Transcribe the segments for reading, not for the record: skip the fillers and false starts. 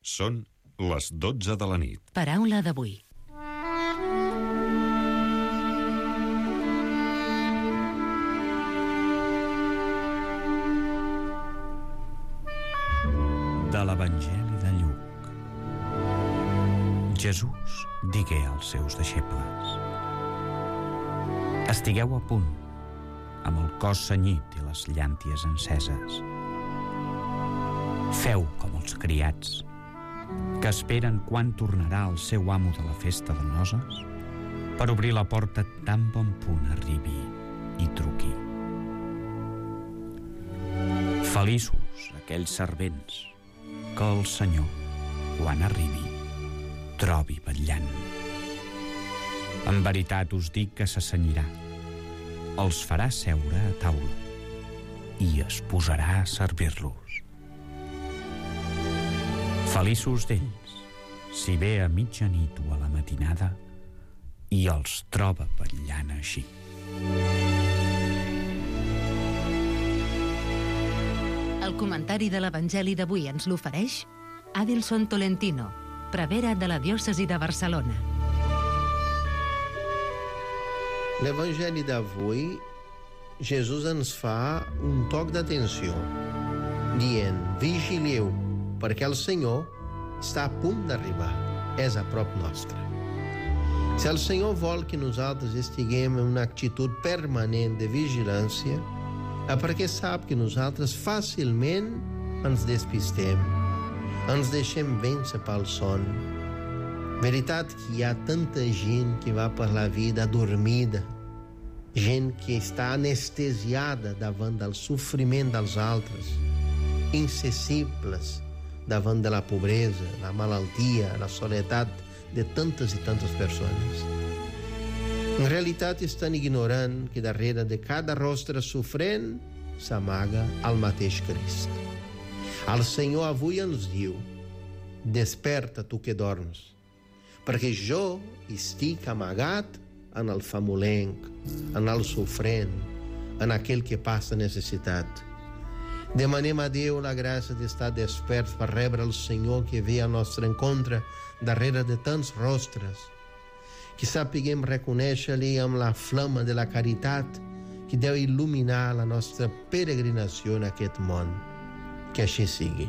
Són les 12 de la nit. Paraula d'avui. De l'Evangeli de Lluc. Jesús digué als seus deixebles: estigueu a punt, amb el cos cenyit i les llànties enceses. Feu com els criats, que esperen quan tornarà el seu amo de la festa de noces, per obrir la porta tan bon punt arribi i truqui. Feliços aquells servents que el Senyor, quan arribi, trobi vetllant. En veritat us dic que s'assenyirà, els farà seure a taula i es posarà a servir-los. Feliços d'ells, si ve a mitjanit o a la matinada i els troba vetllant així. El comentari de l'Evangeli d'avui ens l'ofereix Adilson Tolentino, prevere de la diòcesi de Barcelona. L'Evangeli d'avui, Jesús ens fa un toc d'atenció, dient: vigilieu, perquè el Senyor està a punt d'arribar, és a prop nostre. Si el Senyor vol que nosaltres estiguem en una actitud permanent de vigilància, perquè sap que nosaltres fàcilment ens despistem, ens deixem vèncer pel son. Veritat que hi ha tanta gent que va per la vida dormida, gent que està anestesiada davant del sofriment dels altres, insensibles davant de la pobresa, la malaltia, la soledat de tantes i tantes persones. En realitat estan ignorant que darrere de cada rostre sofrent s'amaga el mateix Crist. El Senyor avui ens diu: desperta tu que dorms, perquè jo estic amagat en el famolenc, en el sofrent, en aquell que passa necessitat. Demanem a Déu la gràcia d'estar desperts per rebre el Senyor que ve al nostre encontre darrere de tants rostres, que sapiguem reconèixer-li amb la flama de la caritat que deu il·luminar la nostra peregrinació en aquest món. Que així sigui.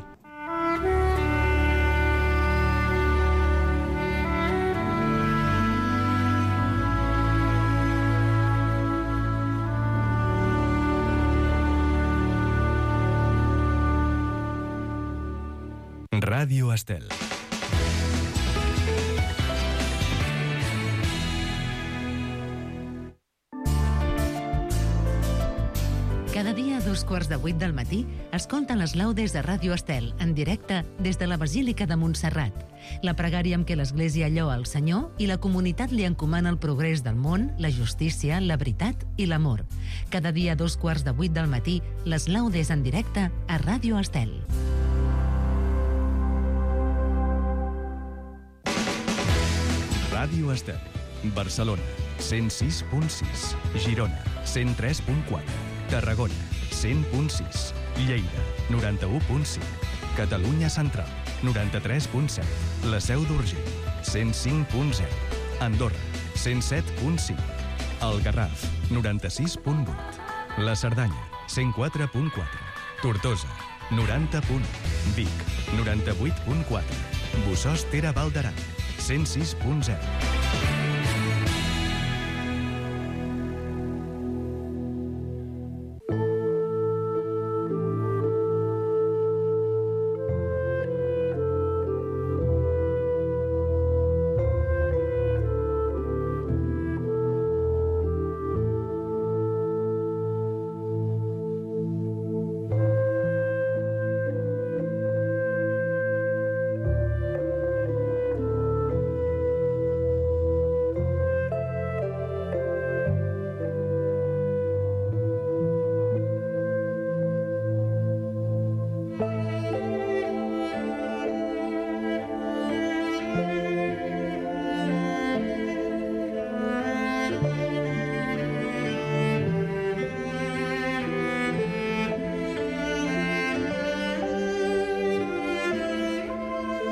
Ràdio Estel. Cada dia a 7:15 del matí escolta les laudes de Ràdio Estel en directe des de la Basílica de Montserrat. La pregària amb què l'Església lloa el Senyor i la comunitat li encomana el progrés del món, la justícia, la veritat i l'amor. Cada dia a 7:15 del matí, les laudes en directe a Ràdio Estel. Ràdio Estel. Barcelona, 106.6. Girona, 103.4. Tarragona, 100.6. Lleida, 91.5. Catalunya Central, 93.7. La Seu d'Urgell, 105.0. Andorra, 107.5. El Garraf, 96.8. La Cerdanya, 104.4. Tortosa, 90.1. Vic, 98.4. Bossòst Val d'Aran, 106.0.